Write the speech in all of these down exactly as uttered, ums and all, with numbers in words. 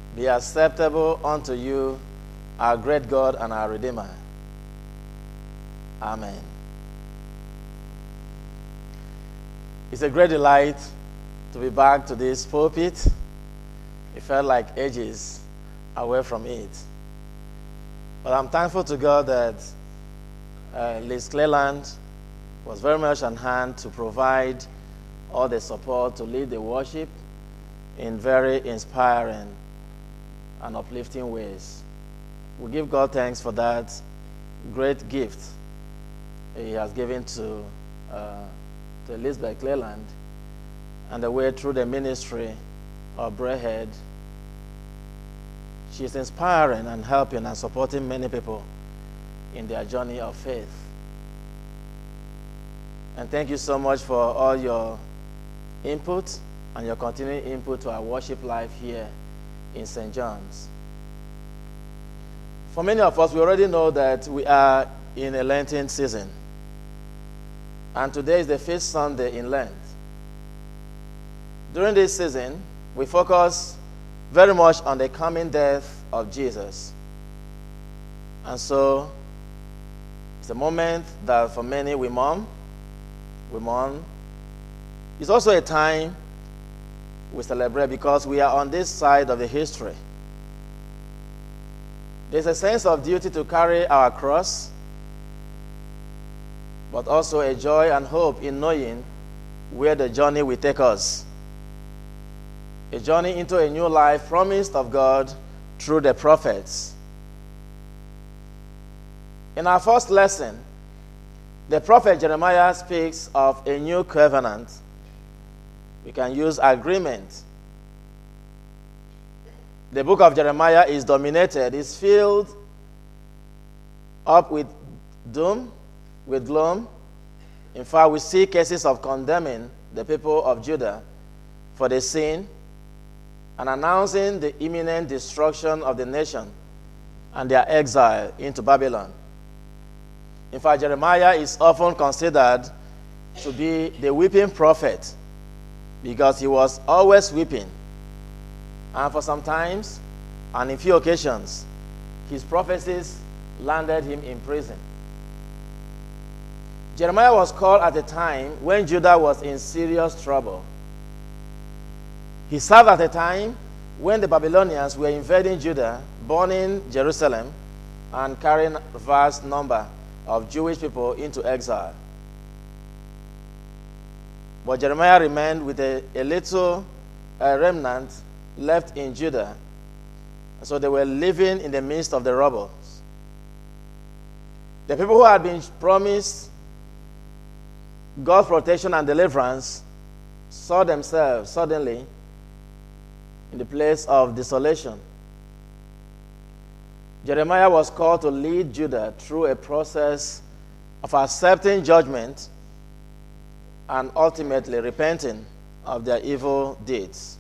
be acceptable unto you, our great God and our Redeemer. Amen. It's a great delight to be back to this pulpit. It felt like ages away from it. But I'm thankful to God that uh, Liz Cleland was very much on hand to provide all the support to lead the worship in very inspiring and uplifting ways. We give God thanks for that great gift He has given to, uh, to Elizabeth Cleland, and the way through the ministry of Breadhead, she's inspiring and helping and supporting many people in their journey of faith. And thank you so much for all your input and your continuing input to our worship life here in Saint John's. For many of us, we already know that we are in a Lenten season. And today is the fifth Sunday in Lent. During this season, we focus very much on the coming death of Jesus. And so, it's a moment that for many we mourn. We mourn. It's also a time we celebrate because we are on this side of the history. There's a sense of duty to carry our cross, but also a joy and hope in knowing where the journey will take us. A journey into a new life promised of God through the prophets. In our first lesson, the prophet Jeremiah speaks of a new covenant. We can use agreement. The book of Jeremiah is dominated, is filled up with doom, with gloom. In fact, we see cases of condemning the people of Judah for the sin and announcing the imminent destruction of the nation and their exile into Babylon. In fact, Jeremiah is often considered to be the weeping prophet because he was always weeping. And for some times, and in few occasions, his prophecies landed him in prison. Jeremiah was called at a time when Judah was in serious trouble. He served at a time when the Babylonians were invading Judah, burning Jerusalem, and carrying a vast number of Jewish people into exile. But Jeremiah remained with a, a little a remnant left in Judah. So they were living in the midst of the rebels. The people who had been promised God's protection and deliverance saw themselves suddenly in the place of desolation. Jeremiah was called to lead Judah through a process of accepting judgment and ultimately repenting of their evil deeds.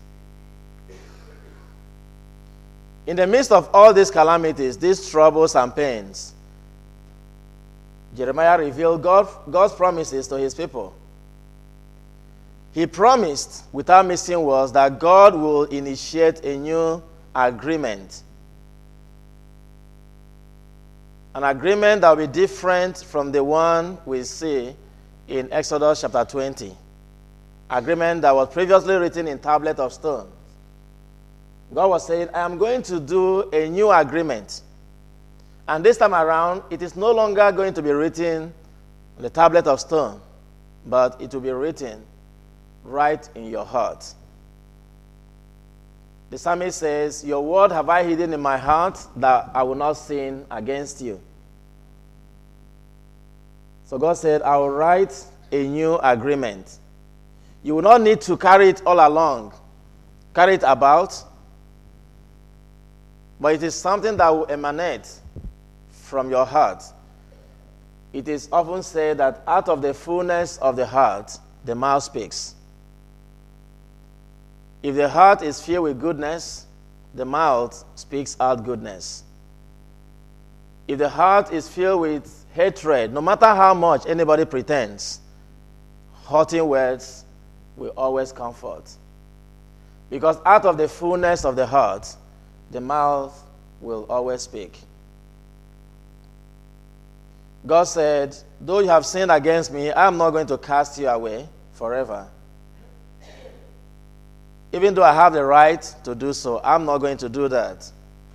In the midst of all these calamities, these troubles and pains, Jeremiah revealed God, God's promises to his people. He promised, without missing words, that God will initiate a new agreement. An agreement that will be different from the one we see in Exodus chapter twenty. Agreement that was previously written in tablet of stone. God was saying, I am going to do a new agreement. And this time around, it is no longer going to be written on the tablet of stone, but it will be written right in your heart. The psalmist says, your word have I hidden in my heart that I will not sin against you. So God said, I will write a new agreement. You will not need to carry it all along, carry it about, but it is something that will emanate from your heart. It is often said that out of the fullness of the heart, the mouth speaks. If the heart is filled with goodness, the mouth speaks out goodness. If the heart is filled with hatred, no matter how much anybody pretends, hurting words will always comfort. Because out of the fullness of the heart, the mouth will always speak. God said, though you have sinned against me, I am not going to cast you away forever. Even though I have the right to do so, I'm not going to do that.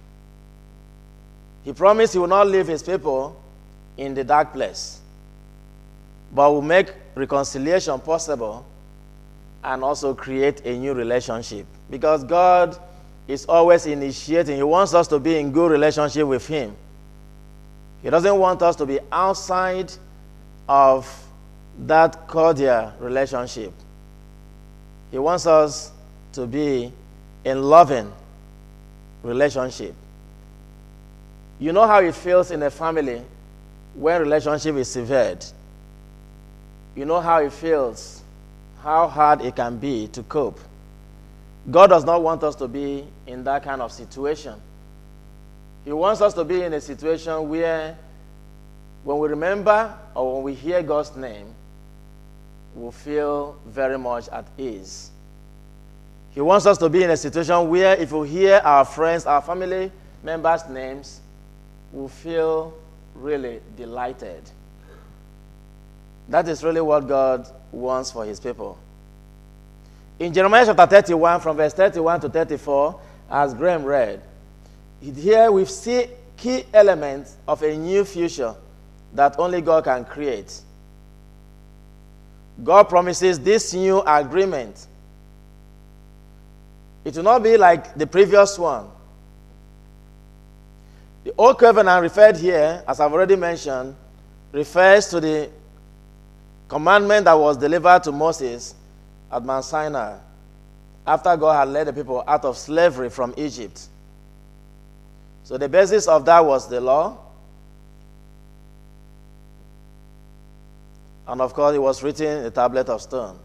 He promised he will not leave his people in the dark place, but will make reconciliation possible and also create a new relationship. Because God is always initiating. He wants us to be in good relationship with him. He doesn't want us to be outside of that cordial relationship. He wants us to be in loving relationship. You know how it feels in a family when relationship is severed. You know how it feels, how hard it can be to cope. God does not want us to be in that kind of situation. He wants us to be in a situation where when we remember or when we hear God's name, we'll feel very much at ease. He wants us to be in a situation where if we hear our friends, our family members' names, we'll feel really delighted. That is really what God wants for his people. In Jeremiah chapter thirty-one, from verse thirty-one to thirty-four, as Graham read, here we see key elements of a new future that only God can create. God promises this new agreement. It will not be like the previous one. The old covenant referred here, as I've already mentioned, refers to the commandment that was delivered to Moses at Mount Sinai after God had led the people out of slavery from Egypt. So the basis of that was the law. And of course, it was written in a tablet of stone.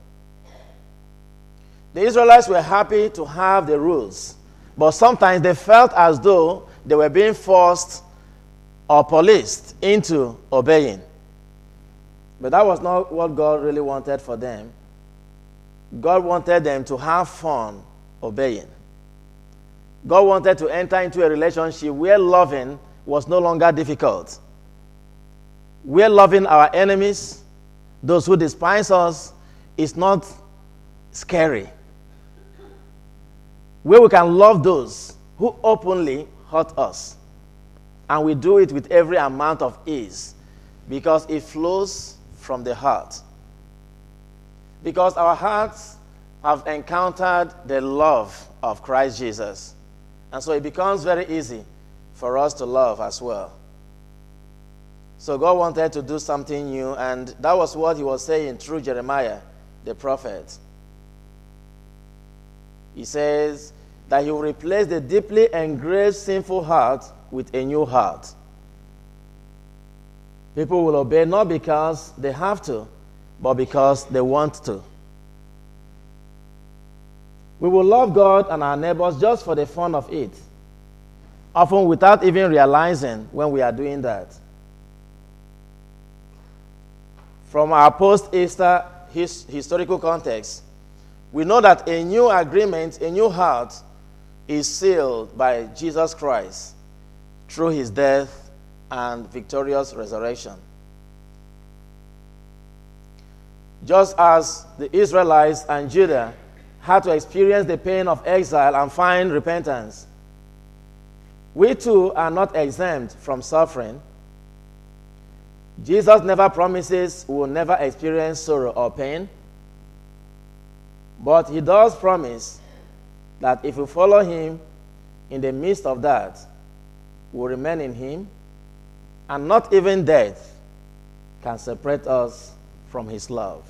The Israelites were happy to have the rules, but sometimes they felt as though they were being forced or policed into obeying. But that was not what God really wanted for them. God wanted them to have fun obeying. God wanted to enter into a relationship where loving was no longer difficult. Where loving our enemies, those who despise us, is not scary. Where we can love those who openly hurt us. And we do it with every amount of ease because it flows from the heart. Because our hearts have encountered the love of Christ Jesus. And so it becomes very easy for us to love as well. So God wanted to do something new, and that was what he was saying through Jeremiah, the prophet. He says that he will replace the deeply engraved sinful heart with a new heart. People will obey not because they have to, but because they want to. We will love God and our neighbors just for the fun of it, often without even realizing when we are doing that. From our post-Easter his, historical context, we know that a new agreement, a new heart, is sealed by Jesus Christ through his death and victorious resurrection. Just as the Israelites and Judah had to experience the pain of exile and find repentance, we too are not exempt from suffering. Jesus never promises we will never experience sorrow or pain, but he does promise that if we follow him in the midst of that, we will remain in him, and not even death can separate us from his love.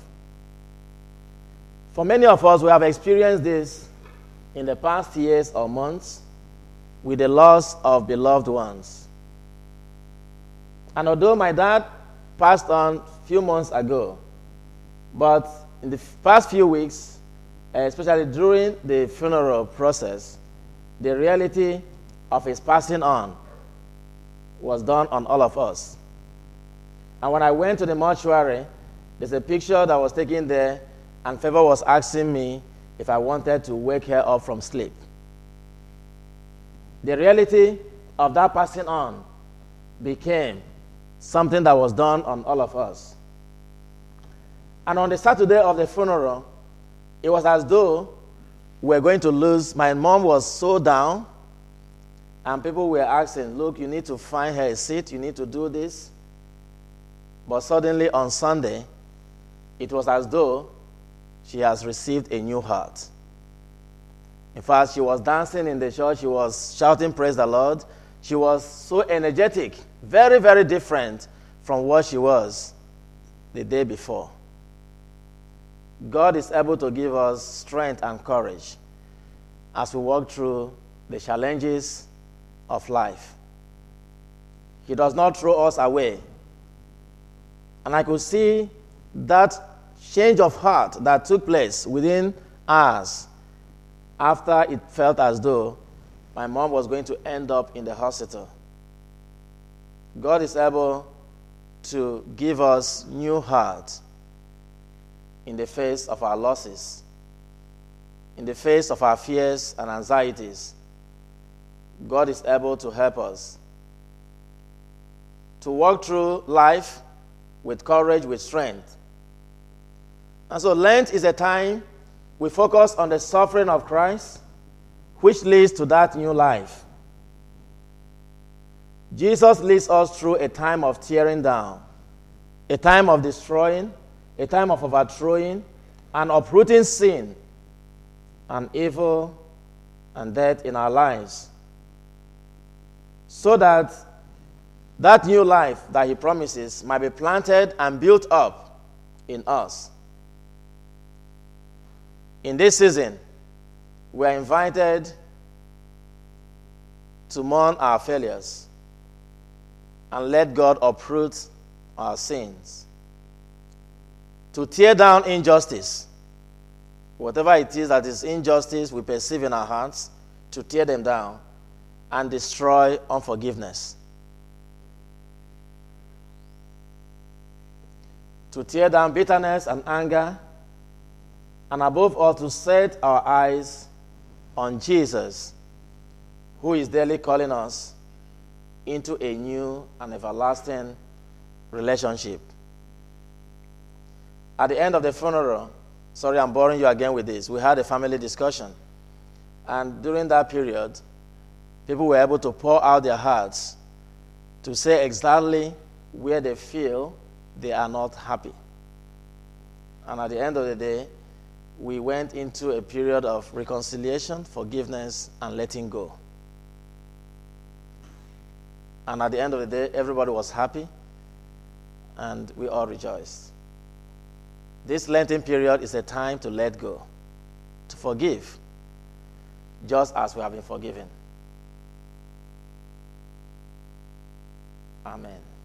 For many of us, we have experienced this in the past years or months with the loss of beloved ones. And although my dad passed on a few months ago, but in the past few weeks, especially during the funeral process, the reality of his passing on was done on all of us. And when I went to the mortuary, there's a picture that was taken there, and Favor was asking me if I wanted to wake her up from sleep. the reality of that passing on became something that was done on all of us. And on the Saturday of the funeral, it was as though we were going to lose. My mom was so down, and people were asking, look, you need to find her a seat, you need to do this. But suddenly on Sunday, it was as though she has received a new heart. In fact, she was dancing in the church, she was shouting, praise the Lord. She was so energetic, very, very different from what she was the day before. God is able to give us strength and courage as we walk through the challenges of life. He does not throw us away. And I could see that change of heart that took place within us after it felt as though my mom was going to end up in the hospital. God is able to give us new hearts in the face of our losses, in the face of our fears and anxieties. God is able to help us to walk through life with courage, with strength. And so Lent is a time we focus on the suffering of Christ, which leads to that new life. Jesus leads us through a time of tearing down, a time of destroying, a time of overthrowing and uprooting sin and evil and death in our lives, so that that new life that he promises might be planted and built up in us. In this season, we are invited to mourn our failures and let God uproot our sins, to tear down injustice, whatever it is that is injustice we perceive in our hearts, to tear them down and destroy unforgiveness, to tear down bitterness and anger, and above all, to set our eyes on Jesus, who is daily calling us into a new and everlasting relationship. At the end of the funeral, sorry, I'm boring you again with this, we had a family discussion. And during that period, people were able to pour out their hearts to say exactly where they feel they are not happy. And at the end of the day, we went into a period of reconciliation, forgiveness, and letting go. And at the end of the day, everybody was happy, and we all rejoiced. This Lenten period is a time to let go, to forgive, just as we have been forgiven. Amen.